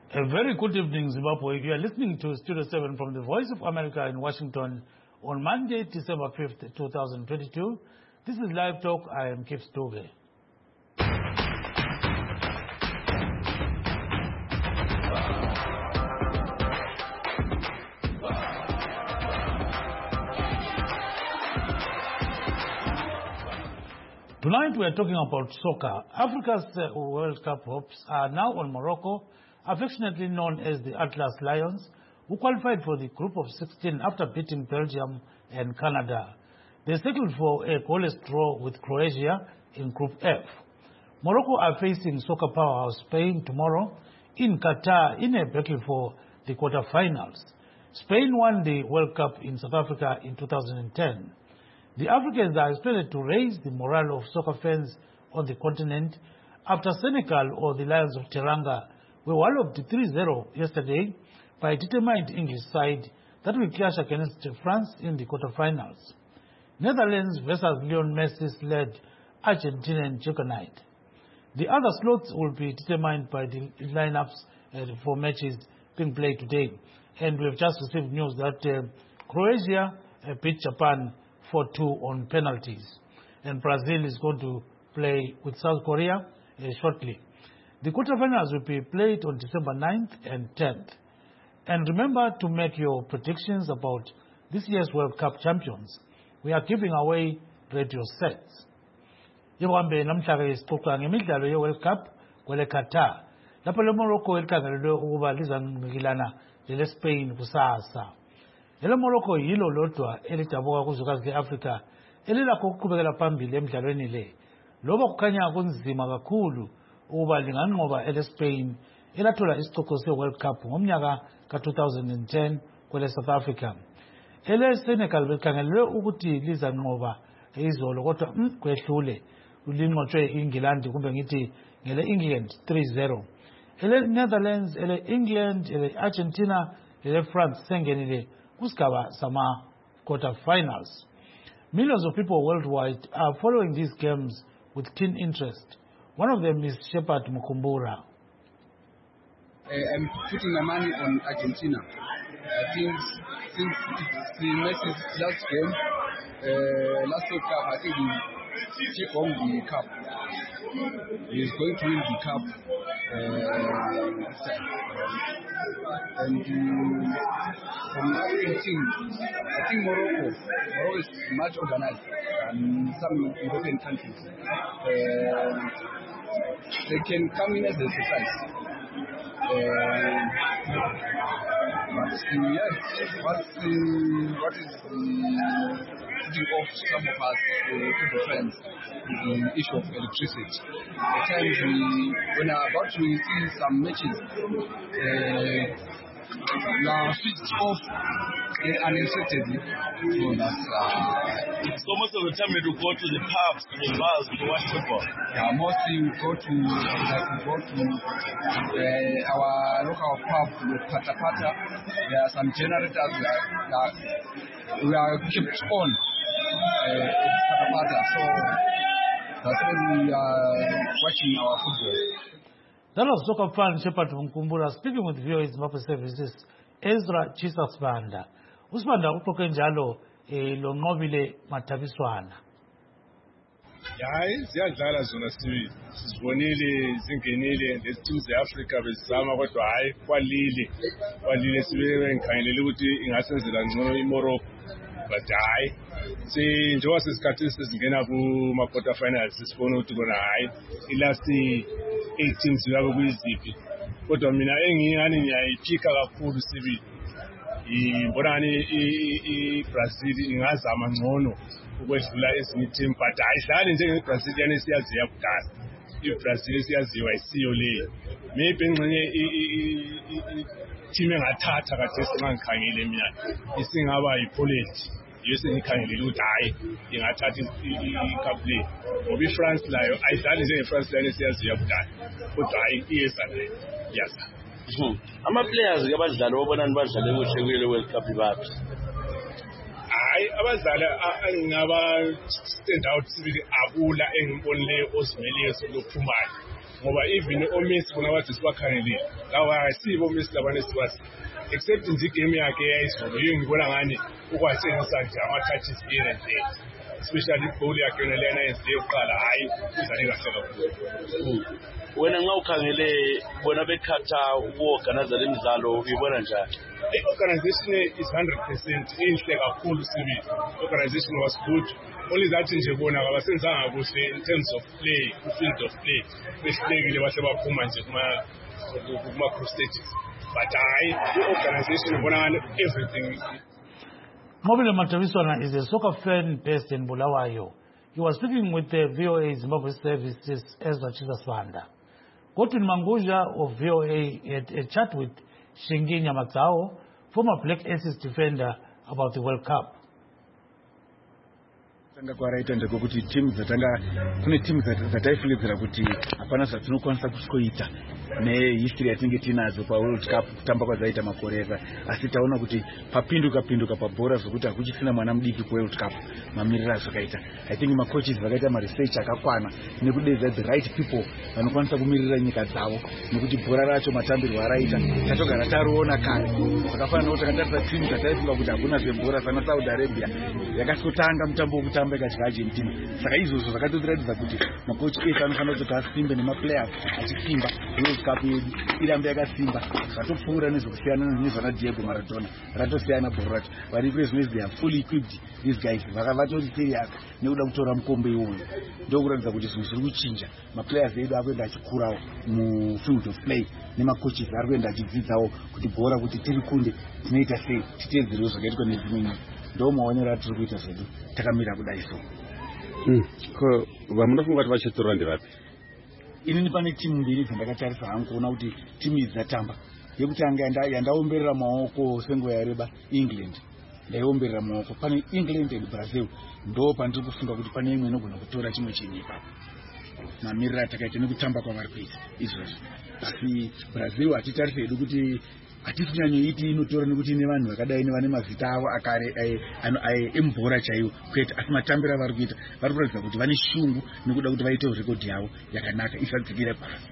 A very good evening, Zimbabwe. You are listening to Studio 7 from the Voice of America in Washington on Monday, December 5th, 2022. This is Live Talk. I am Kip Stoge. Tonight we are talking about soccer. Africa's World Cup hopes are now on Morocco, affectionately known as the Atlas Lions, who qualified for the group of 16 after beating Belgium and Canada. They settled for a goalless draw with Croatia in Group F. Morocco are facing soccer powerhouse Spain tomorrow in Qatar in a battle for the quarterfinals. Spain won the World Cup in South Africa in 2010. The Africans are expected to raise the morale of soccer fans on the continent after Senegal, or the Lions of Teranga, were walloped 3-0 yesterday by a determined English side that will clash against France in the quarterfinals. Netherlands versus Lionel Messi-led Argentinian juggernaut. The other slots will be determined by the lineups for matches being played today. And we have just received news that Croatia beat Japan 4-2 on penalties. And Brazil is going to play with South Korea shortly. The quarterfinals will be played on December 9th and 10th. And remember to make your predictions about this year's World Cup champions. We are giving away radio sets. Yewambe namhlaka isixoxa ngemidlalo ye-World Cup kwele Qatar. Lapho le Morocco elikhangelelwe ukuba lizangqikilana lele Spain kusasa. Lelo Morocco yilo lodwa elidabuka kuzwekazi le-Afrika elilakho ukuqhubekela phambili emidlalweni le. Loba kukhanya kunzima kakhulu ukuba linganqoba ele-Spain elathola isicoco se-World Cup ngomnyaka ka-2010 kwele South Africa. Ele-Senegal belikhangelelwe ukuthi lizanqoba izolo kodwa kwehlule linqotshwe i-England kumbe ngithi ngele-England 3-0. Ele-Netherlands, ele-England, ele-Argentina, ele-France sengenile kusigaba sama quarterfinals. Millions of people worldwide are following these games with keen interest. One of them is Shepard Mukumbura. I'm putting my money on Argentina. I think since the Messi's last game, last World Cup, I think he took home the cup. He's going to win the cup next time. And from African team, I think Morocco is much organized than some European countries. They can come in as a surprise. But what is putting off some of us to friends is the issue of electricity. At times when we're about to see some matches, switched off unexpectedly. So most of the time we go to the pubs, to the bars to watch football. Yeah, mostly we go to our local pub with Pata Pata. There are some generators that we are kept on Pata Pata. So that's when we are watching our football. That was soccer fan Shepard Mukumbura speaking with VOA Zimbabwe Services Ezra Jesus Banda. Usibanda uxoxe njalo lonqobile mathabiswana. Hayi ziyadlala zona sizibonile zingenile lesiteams eAfrica bezama kodwa hayi kwalile sibe ngikhangelele ukuthi ingasenzela ngcono iMorocco but hayi njengoba sesikhathini sezingena kuma quarter finals sifuna ukuthi bona hayi ilast 8 teams yabe kuyiziphi kodwa mina engiyani ngiyayiphika kakhulu sibili ibonani iBrazil ingazama ngcono ukwedlula ezinye team but ayidlali njengeBrazil yanesiyaziya kudala iBrazil siyaziwa isiyo leyo maybe engxenye team engathatha kade singangikhangile mina isingaba yiPoland yese ngikhangelele ukuthi hayi ingathatha icup le ngoba iFrance layo ayidlali njengeFrance yanesiyaziya kudala kodwa hayi iyesa leyo yaza ama players abadlali obonani badlale kuhle kule World Cup ibaphi hayi abadlali engaba stand out sibili abula engibonile osimeleyo sokuphumayo ngoba even oMessi bona bathi sibakhangelile lawa ayisibo oMessi labane sibasi except nje igame yakhe eyayizolo yiyo ngibona ngani ukwatshengisa nje ama-touches here and there especially ibhowl yakhe yona lena yenzileyo yokuqala hhayi udlale kahle kakhulu. Wena nxa ukhangele bona bekhatha ukuorganize le midlalo uyibona njani? I-organization is 100% inhle kakhulu sibili. Organization was good. Only that nje bona abasenzanga kuhle in terms of play, field of play. Behlekile bahle baphuma nje kuma-group stages. But i-organization bona everything. Mobile Mataviswana is a soccer fan based in Bulawayo. He was speaking with the VOA Zimbabwe Services Ezra Chisaswanda. Godwin Manguzha of VOA had a chat with Shingi Nyamatsao, former Black Aces defender, about the World Cup. Kwaraita ndekuti timu kune timu dzataifilidzira kuti hapana zvatinokwanisa kusvikoita nehistory yatinge tinadzo paWorld Cup kutamba kwadzaita makorera, asi taona kuti papinduka pabhora zvokuti hakuchisina mwana mudiki kuWorld Cup mamiriro azvakaita. I think macoaches vakaita maresearch akakwana nekudedza the right people vanokwanisa kumirira nyika dzavo, nekuti bhora racho matambirwo araita tatogara tariona kare. Zvakafanana nokuti takatarisa timu dzataifunga kuti hakuna zvebhora sana Saudi Arabia yakatotanga mutambo wokutamba ikadya Argentina. Saka izvozvo zvakatotiratidza kuti makochi ese anofanira kuti asimbe nemaplayers achisimba World Cup yedu irambe yakasimba. Zvatopfuura nezvekusiyana nezvana Diego Maradona ratosiyana bhora racho. Vari kurezinesi they are fully equipped these guys, vatori serious nekuda kutora mukombe iwoyo. Ndokuratidza kuti zvinhu zviri kuchinja, maplayers edu akuenda achikurawo mufield of play nemacoaches ari kuenda achidzidzawo kuti bhora kuti tiri kunde tinoita sei titeedzerewo zvakaitwa nedzimwe nyika. Ndo maonero atiri kuita zvedu takamira kudai so. Vamunofunga kuti vachatora ndirapi? Inini pane timu mbiri dzandakatarisa hangu kuona kuti timu idzi dzatamba. Yekutanga yandaomberera maoko senguva yareba England. Ndaiomberera maoko pane England and Brazil. Ndo pandiri kufunga kuti pane imwe inogona kutora chimwe chenyika. Mamiriro atakaita nekutamba kwavari kuita izvozvo. Asi Brazil hatitarise hedu kuti hatisi kunyanyoiti inotora nekuti ine vanhu vakadai nevane mazita avo akare embhora chaiwo kwete, asi matambiro avari kuita vari kuratidza kuti vane shungu nekuda kuti vaite rekodhi yavo yakanaka isadzikire pasi.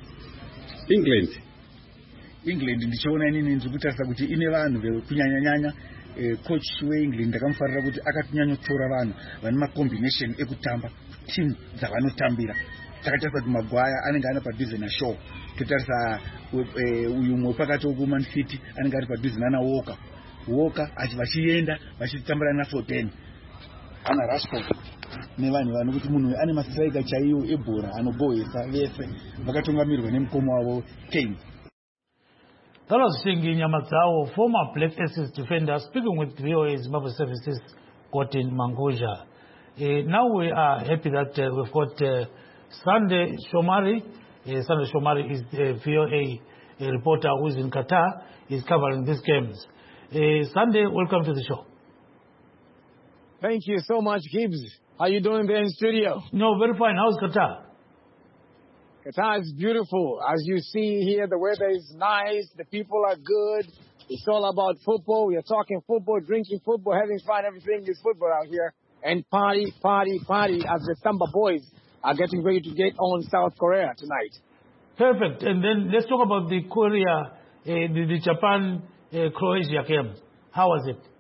England ndichiona inini ndiri kutarisa kuti ine vanhu kunyanyanyanya coach weEngland ndakamufarira kuti akatinyanyotora vanhu vane macombination ekutamba timu dzavanotambira. Takatarisa kuti Maguire anenge ana padhuze naShaw, totarisa uyu mumwe pakati wokuMan City anenge ari padhuze nana Walker vachienda vachitambira na14 ana Rashford nevanhu vanokuti munhu ane mastrika chaiwo ebhora anogohesa vese vakatungamirwa nemukomo wavo Kane. That was Shingi Nyamatsao, former Black Aces defender, speaking with VOA Zimbabwe Services, Godwin Manguzha. Now we are happy that we've got Sunday Shomari. Sunday Shomari is the VOA reporter who is in Qatar. He's covering these games. Sunday, welcome to the show. Thank you so much, Gibbs. How are you doing there in studio? No, very fine. How's Qatar? Qatar is beautiful. As you see here, the weather is nice. The people are good. It's all about football. We are talking football, drinking football, having fun. Everything is football out here. And party as the Samba boys are getting ready to get on South Korea tonight. Perfect. And then let's talk about the Korea, the Japan-Croatia game. How was it?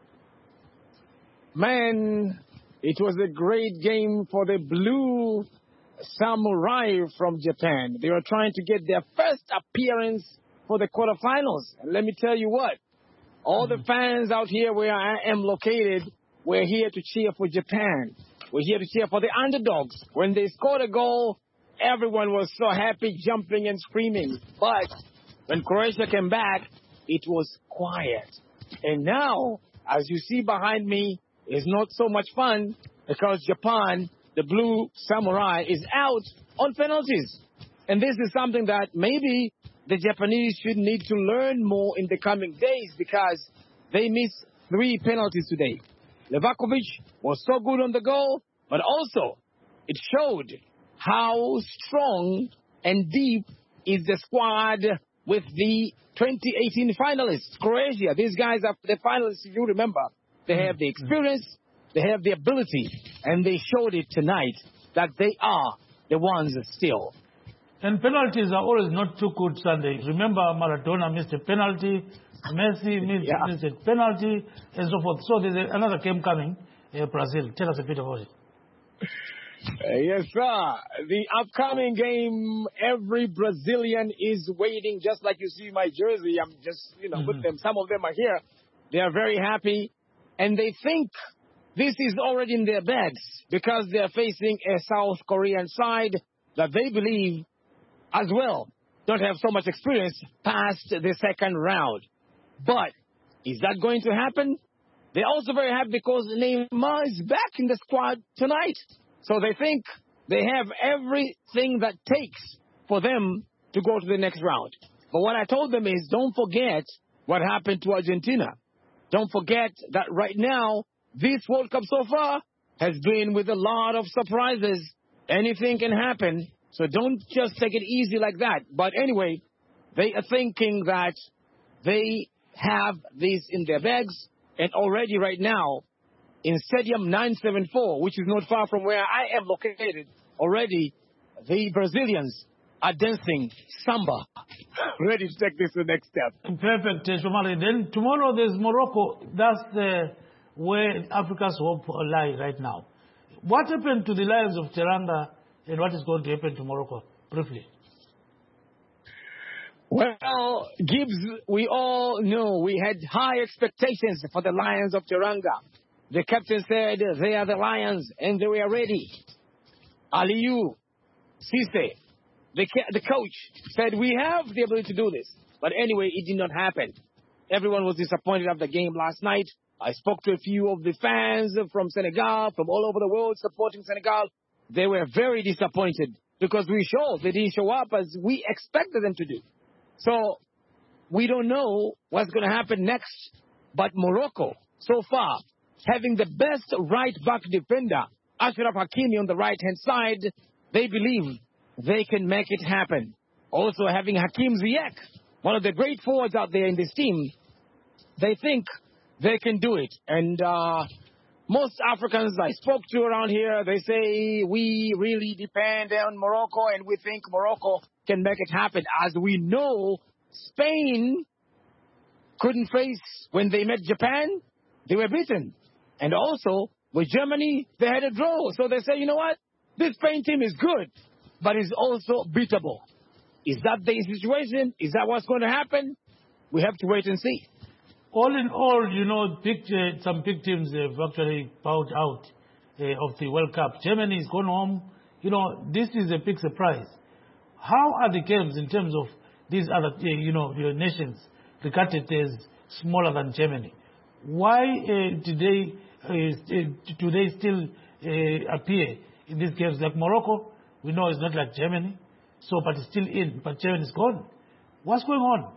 Man, it was a great game for the Blue Samurai from Japan. They were trying to get their first appearance for the quarterfinals. And let me tell you what, all the fans out here where I am located, we're here to cheer for Japan. We're here to cheer for the underdogs. When they scored a goal, everyone was so happy, jumping and screaming. But when Croatia came back, it was quiet. And now, as you see behind me, it's not so much fun because Japan, the Blue Samurai, is out on penalties. And this is something that maybe the Japanese should need to learn more in the coming days because they missed 3 penalties today. Levakovic was so good on the goal, but also it showed how strong and deep is the squad with the 2018 finalists. Croatia, these guys are the finalists, if you remember. They have the experience, they have the ability, and they showed it tonight that they are the ones still. And penalties are always not too good, Sunday. Remember, Maradona missed a penalty, Messi missed a penalty, and so forth. So there's another game coming, Brazil. Tell us a bit about it. Yes, sir. The upcoming game, every Brazilian is waiting, just like you see my jersey. I'm just, with them. Some of them are here. They are very happy. And they think this is already in their bags because they are facing a South Korean side that they believe as well don't have so much experience past the second round. But is that going to happen? They're also very happy because Neymar is back in the squad tonight. So they think they have everything that takes for them to go to the next round. But what I told them is don't forget what happened to Argentina. Don't forget that right now, this World Cup so far has been with a lot of surprises. Anything can happen. So don't just take it easy like that. But anyway, they are thinking that they have this in their bags. And already right now, in Stadium 974, which is not far from where I am located, already the Brazilians are dancing samba, ready to take this to the next step. Perfect, Shomari. Then tomorrow there's Morocco. That's where Africa's hope lie right now. What happened to the Lions of Teranga and what is going to happen to Morocco? Briefly. Well, Gibbs, we all know we had high expectations for the Lions of Teranga. The captain said they are the Lions and they were ready. Aliou Cisse, the coach, said we have the ability to do this. But anyway, it did not happen. Everyone was disappointed after the game last night. I spoke to a few of the fans from Senegal, from all over the world supporting Senegal. They were very disappointed because they didn't show up as we expected them to do. So we don't know what's going to happen next. But Morocco, so far, having the best right-back defender, Achraf Hakimi on the right-hand side, they believe they can make it happen. Also having Hakim Ziyech, one of the great forwards out there in this team, they think they can do it. And most Africans I spoke to around here, they say we really depend on Morocco and we think Morocco can make it happen. As we know, Spain couldn't face when they met Japan, they were beaten. And also, with Germany, they had a draw. So they say, you know what? This Spain team is good, but it's also beatable. Is that the situation? Is that what's going to happen? We have to wait and see. All in all, some big teams have actually bowed out of the World Cup. Germany is gone home. This is a big surprise. How are the games in terms of these other, nations regarded as smaller than Germany? Why do they still appear in these games? Like Morocco, we know it's not like Germany, but it's still in, but Germany is gone. What's going on?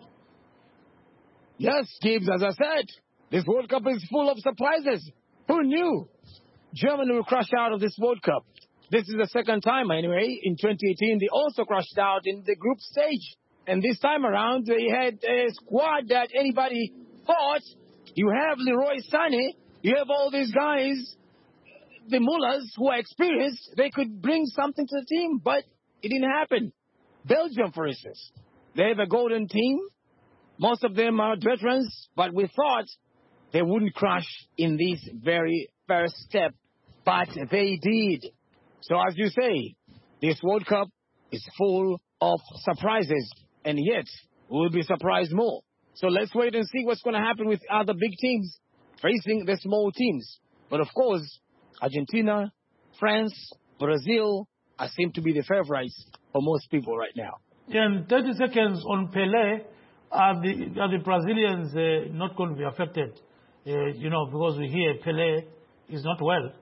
Yes, Gibbs, as I said, this World Cup is full of surprises. Who knew Germany will crash out of this World Cup? This is the second time anyway. In 2018, they also crashed out in the group stage. And this time around, they had a squad that anybody thought. You have Leroy Sané, you have all these guys, the mullahs who are experienced, they could bring something to the team, but it didn't happen. Belgium, for instance, they have a golden team. Most of them are veterans, but we thought they wouldn't crash in this very first step, but they did. So as you say, this World Cup is full of surprises, and yet we'll be surprised more. So let's wait and see what's going to happen with other big teams facing the small teams. But of course, Argentina, France, Brazil seem to be the favorites for most people right now. And 30 seconds on Pelé. Are the Brazilians not going to be affected? Because we hear Pelé is not well.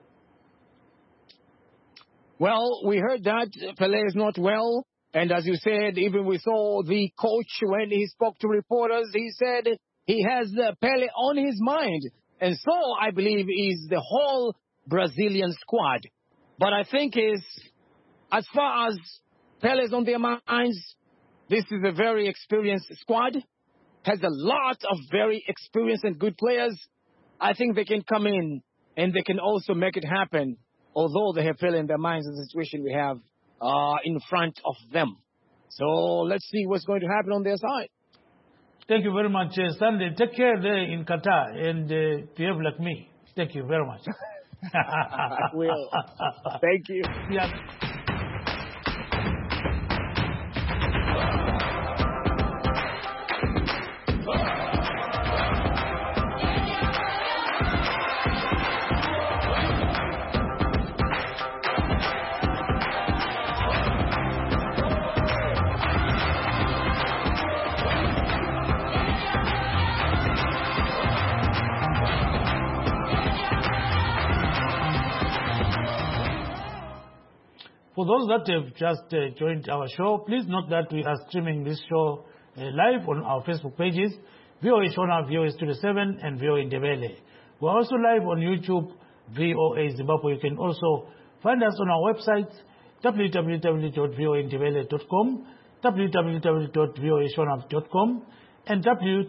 Well, we heard that Pelé is not well. And as you said, even we saw the coach when he spoke to reporters, he said he has Pelé on his mind. And so I believe is the whole Brazilian squad. But I think as far as Pelé is on their minds, this is a very experienced squad, has a lot of very experienced and good players. I think they can come in and they can also make it happen, although they have Pelé in their minds in the situation we have in front of them. So let's see what's going to happen on their side. Thank you very much, Stanley. Take care there in Qatar and behave like me. Thank you very much. I will. Thank you. Yeah. For those that have just joined our show, please note that we are streaming this show live on our Facebook pages, VOA Shona, VOA Studio 7, and VOA Ndebele. We're also live on YouTube, VOA Zimbabwe. You can also find us on our websites, www.voandebele.com, www.voashona.com, and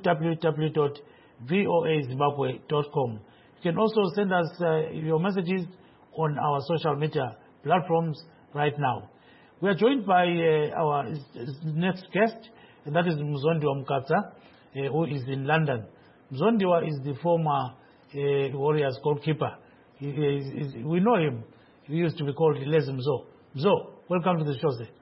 www.voazimbabwe.com. You can also send us your messages on our social media platforms right now. We are joined by our next guest, and that is Mzondiwa Mkatsa, who is in London. Mzondiwa is the former Warriors goalkeeper. We know him. He used to be called Lezi Mzo. Mzo, welcome to the show, sir.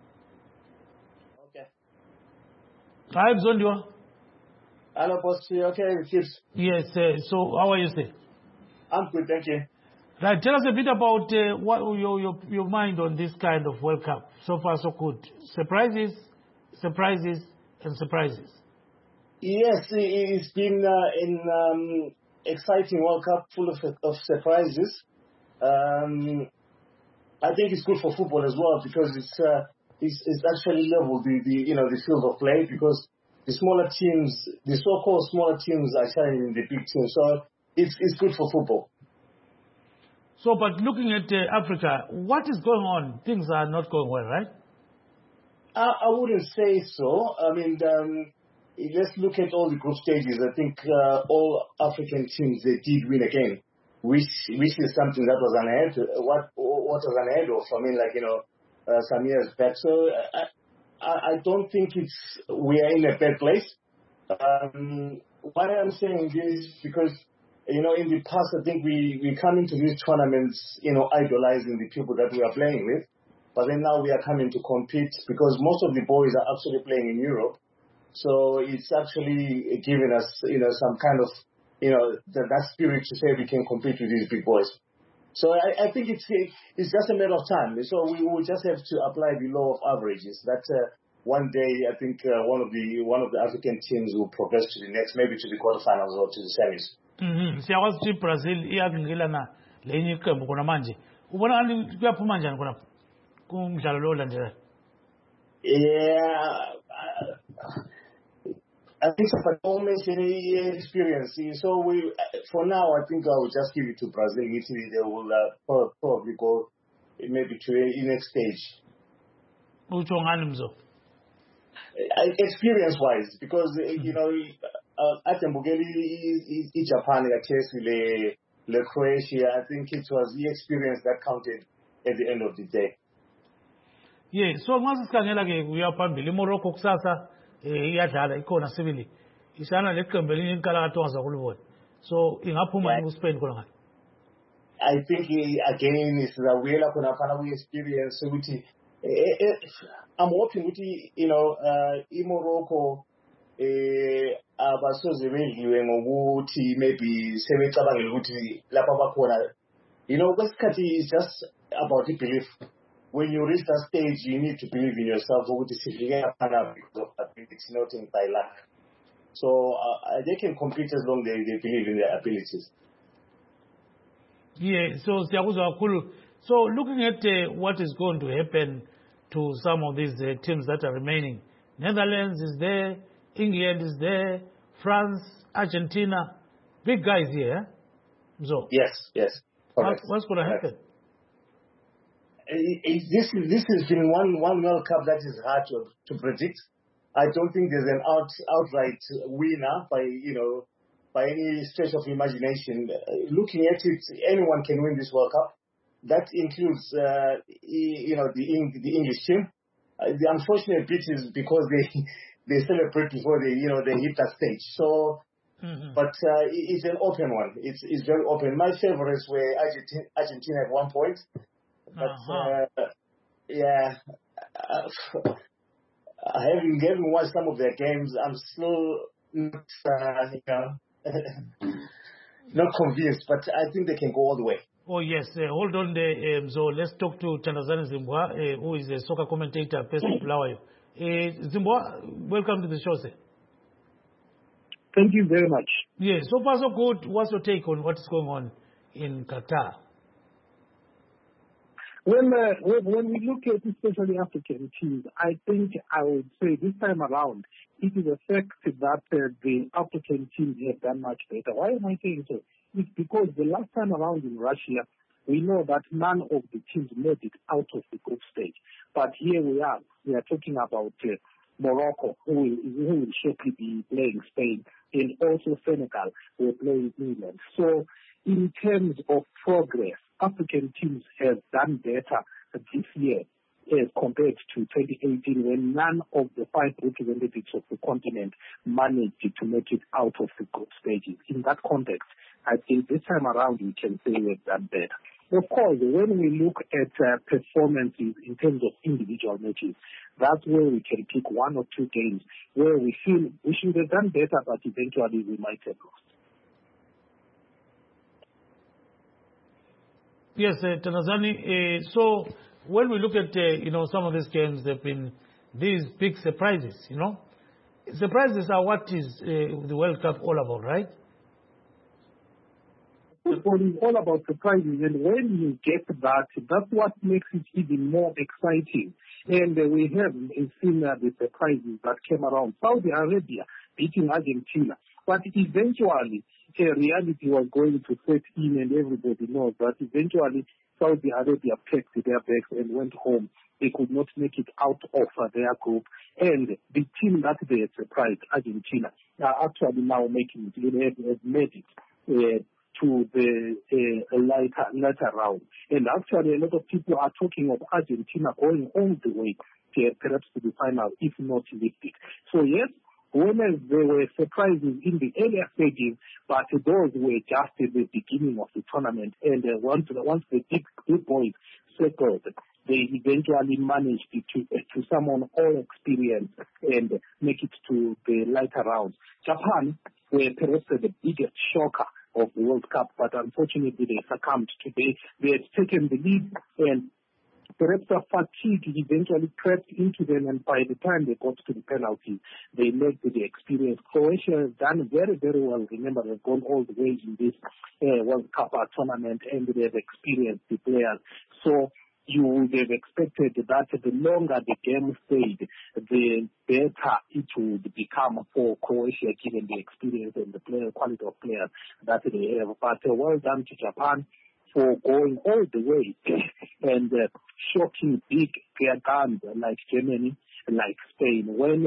Okay. Hi, Mzondiwa. Hello, boss. You okay with kids? Yes, so how are you, sir? I'm good, thank you. Right, tell us a bit about what your mind on this kind of World Cup. So far, so good. Surprises, and surprises. Yes, it's been an exciting World Cup full of surprises. I think it's good for football as well because it's actually leveled the field of play because the smaller teams, the so-called smaller teams, are challenging the big teams. So it's good for football. So, but looking at Africa, what is going on? Things are not going well, right? I wouldn't say so. I mean, let's look at all the group stages. I think all African teams, they did win again, which is something that was unheard. What was unheard of? I mean, some years back. So I don't think we are in a bad place. Why I'm saying this because, in the past, I think we come into these tournaments, idolizing the people that we are playing with. But then now we are coming to compete because most of the boys are actually playing in Europe. So it's actually giving us, some kind of, that spirit to say we can compete with these big boys. So I think it's just a matter of time. So we will just have to apply the law of averages. That one day I think one of the African teams will progress to the next, maybe to the quarterfinals or to the semis. Siyakwazi ukuthi Brazil iyakungilana lenye iqembu khona manje. Ubona ngani kuyaphuma njani khona kumdlalo lo landelayo? Yeah, I think for almost any experience. So for now, I think I will just give it to Brazil. Italy, they will probably go maybe to the next stage. Utsho ngani Mzo? Experience-wise, because Atembugeli is Japan, le Croatia. I think it was the experience that counted at the end of the day. Yeah, so mase sikhangela ke kuya phambili Morocco kusasa iyadlala ikhona sibili. Isana leqembu elinye inkalakatho ongazakulibona. So ingaphuma ku-Spain khona ngani? I think again is the way khona phana we experience ukuthi I'm hoping ukuthi iMorocco abasoze bedliwe ngokuthi maybe sebecabangela ukuthi lapha bakhona kwesikhathi is just about the belief. When you reach that stage, you need to believe in yourself ukuthi sifike phana because of ability, not by luck. So they can compete as long as they believe in their abilities. Yeah, so siyakuzwa kakhulu. So looking at what is going to happen to some of these teams that are remaining, Netherlands is there, England is there, France, Argentina, big guys here. So yes. What's going to happen? This has been one World Cup that is hard to predict. I don't think there's an outright winner by any stretch of imagination. Looking at it, anyone can win this World Cup. That includes the English team. the unfortunate bit is because they celebrate before they hit that stage. So, but it's an open one. It's very open. My favorites were Argentina at one point, but having watched some of their games, I'm still not not convinced. But I think they can go all the way. Oh, yes. Hold on there. So let's talk to Thandazani Zimbwa, who is a soccer commentator based in Bulawayo. Zimbwa, welcome to the show, sir. Thank you very much. Yes, so far so good. What's your take on what's going on in Qatar? When we look at especially African teams, I think I would say this time around, it is a fact that the African teams have done much better. Why am I saying so? It's because the last time around in Russia, we know that none of the teams made it out of the group stage. But here we are talking about Morocco, who will shortly be playing Spain, and also Senegal, who are playing England. So in terms of progress, African teams have done better this year as compared to 2018, when none of the 5 representatives of the continent managed to make it out of the group stages. In that context, I think this time around we can say we've done better. Of course, when we look at performances in terms of individual matches, that's where we can pick 1 or 2 games where we feel we should have done better, but eventually we might have lost. Yes, Thandazani. So when we look at some of these games, there've been these big surprises. Surprises are what is the World Cup all about, right? Football is all about surprises, and when you get that, that's what makes it even more exciting. And we have seen the surprises that came around. Saudi Arabia beating Argentina, but eventually reality was going to set in, and everybody knows that eventually Saudi Arabia packed their bags and went home. They could not make it out of their group, and the team that they had surprised, Argentina, are actually now making it, have made it to the later round. And actually a lot of people are talking of Argentina going all the way perhaps to the final, if not lifted. So yes, whereas there were surprises in the earlier stages, but those were just at the beginning of the tournament. And once the big boys settled, they eventually managed to summon all experience and make it to the later rounds. Japan were perhaps the biggest shocker of the World Cup, but unfortunately they succumbed today. They had taken the lead, and perhaps the fatigue eventually crept into them, and by the time they got to the penalty, they lacked the experience. Croatia has done very, very well. Remember, they've gone all the way in this World Cup tournament, and they have experienced the players. So you would have expected that the longer the game stayed, the better it would become for Croatia, given the experience and the quality of players that they have. But well done to Japan for going all the way and shocking big guns like Germany, like Spain. When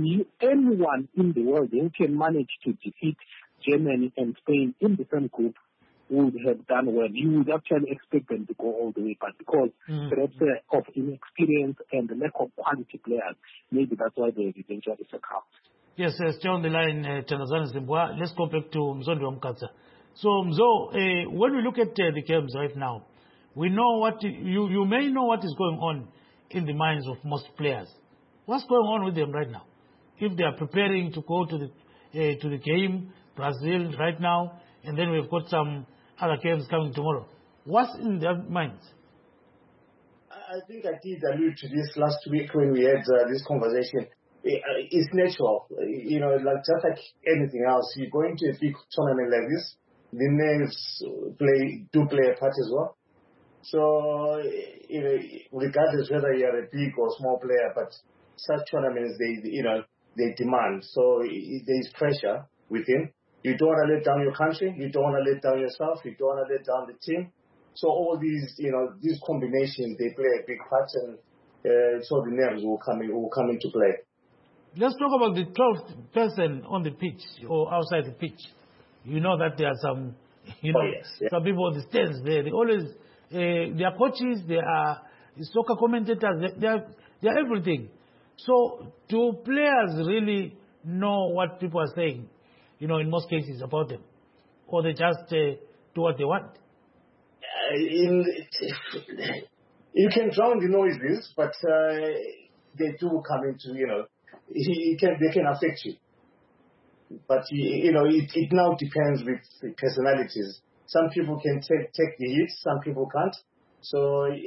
anyone in the world who can manage to defeat Germany and Spain in the same group would have done well. You would actually expect them to go all the way, but because perhaps of inexperience and the lack of quality players, maybe that's why they eventually succumbed. Yes, stay on the line, Thandazani Zimbwa. Let's go back to Mzondo Mkatsa. So, Mzo, when we look at the games right now, we know what you may know what is going on in the minds of most players. What's going on with them right now? If they are preparing to go to the game, Brazil right now, and then we've got some other games coming tomorrow. What's in their minds? I think I did allude to this last week when we had this conversation. It's natural, just like anything else. You go into a big tournament like this, the nerves do play a part as well. So, regardless whether you are a big or small player, but such tournaments, they demand. So there is pressure within. You don't want to let down your country. You don't want to let down yourself. You don't want to let down the team. So all these, these combinations, they play a big part, and so the nerves will come into play. Let's talk about the 12th person on the pitch or outside the pitch. You know that there are some, some people on the stands there. They always, they are coaches. They are soccer commentators, they're everything. So do players really know what people are saying, in most cases about them? Or they just do what they want? You can drown the noises, but they do come into, they can affect you. But, it now depends with the personalities. Some people can take the hits, some people can't. So, I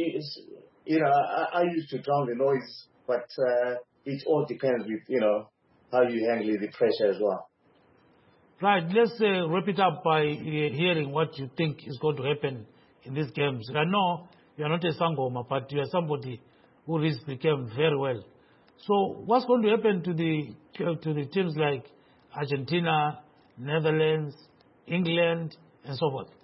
used to drown the noise, but it all depends with, how you handle the pressure as well. Right, let's wrap it up by hearing what you think is going to happen in these games. I know you are not a Sangoma, but you are somebody who reads the game very well. So what's going to happen to the teams like Argentina, Netherlands, England, and so forth?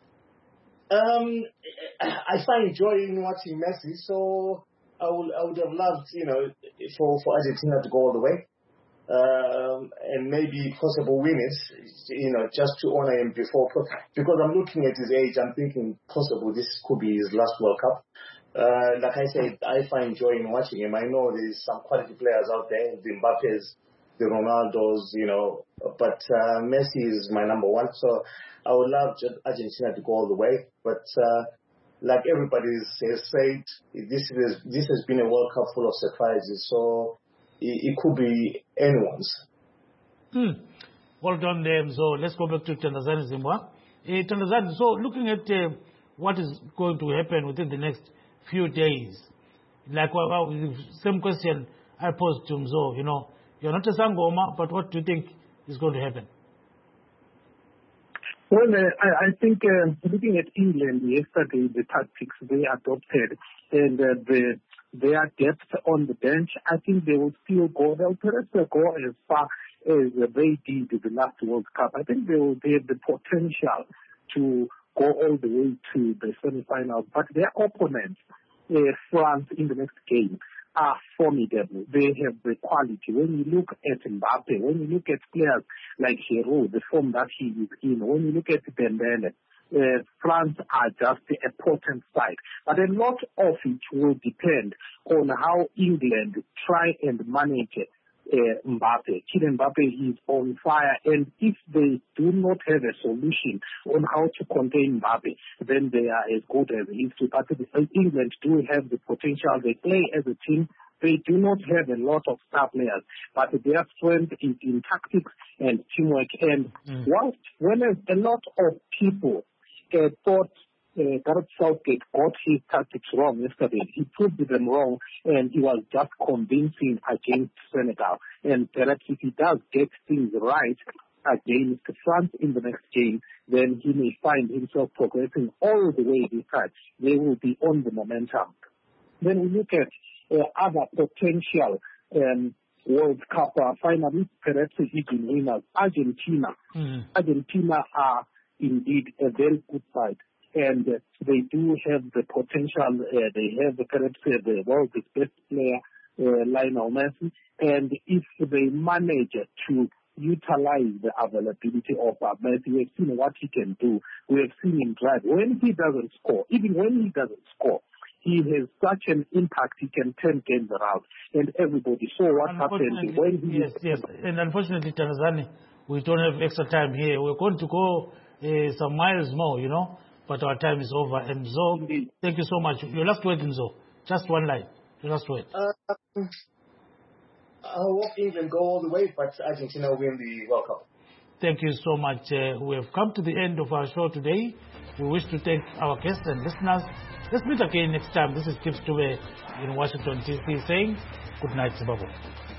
I find joy in watching Messi, so I would have loved, for Argentina to go all the way. And maybe possible win it, just to honor him before. Because I'm looking at his age, I'm thinking possible this could be his last World Cup. Like I said, I find joy in watching him. I know there's some quality players out there, the Mbappes, the Ronaldos, but Messi is my number one. So I would love Argentina to go all the way. But like everybody has said, this has been a World Cup full of surprises. So it could be anyone's. Well done there. So let's go back to Thandazani Zimwa. Thandazani, so looking at what is going to happen within the next few days, like same question I posed to Mzo, you're not a Sangoma, but what do you think is going to happen? Well, I think looking at England yesterday, the tactics they adopted and their depth on the bench, I think they will still go. They'll perhaps go as far as they did the last World Cup. I think they have the potential to go all the way to the semi-finals. But their opponents, France, in the next game, are formidable. They have the quality. When you look at Mbappe, when you look at players like Giroud, the form that he is in, when you look at Dembele, France are just a potent side. But a lot of it will depend on how England try and manage Mbappe. Kylian Mbappe is on fire, and if they do not have a solution on how to contain Mbappe, then they are as good as history. But England do have the potential. They play as a team. They do not have a lot of star players, but their strength is in tactics and teamwork. And whilst when a lot of people thought Gareth Southgate got his tactics wrong yesterday, he proved them wrong, and he was just convincing against Senegal. And perhaps if he does get things right against France in the next game, then he may find himself progressing all the way this time. They will be on the momentum. Then we look at other potential World Cup finalists, perhaps even winners. Argentina. Argentina are indeed a very good side, and they do have the potential. They have perhaps the world's best player, Lionel Messi, and if they manage to utilize the availability of Messi, we have seen what he can do. We have seen him drive. When he doesn't score, even when he doesn't score, he has such an impact, he can turn games around. And everybody saw what happened when he... Yes. And unfortunately, Thandazani, we don't have extra time here. We're going to go some miles more, but our time is over. And Zo, thank you so much. Your last word, Zo. Just one line. Your last word. I hope England go all the way, but Argentina win the World Cup. Thank you so much. We have come to the end of our show today. We wish to thank our guests and listeners. Let's meet again next time. This is Kip Stube in Washington, D.C. saying good night, Zimbabwe.